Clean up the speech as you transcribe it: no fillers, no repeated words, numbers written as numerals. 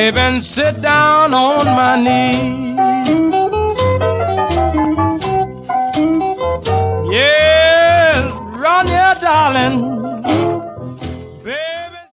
baby, and sit down on my knee. Yes, run, yeah, darling.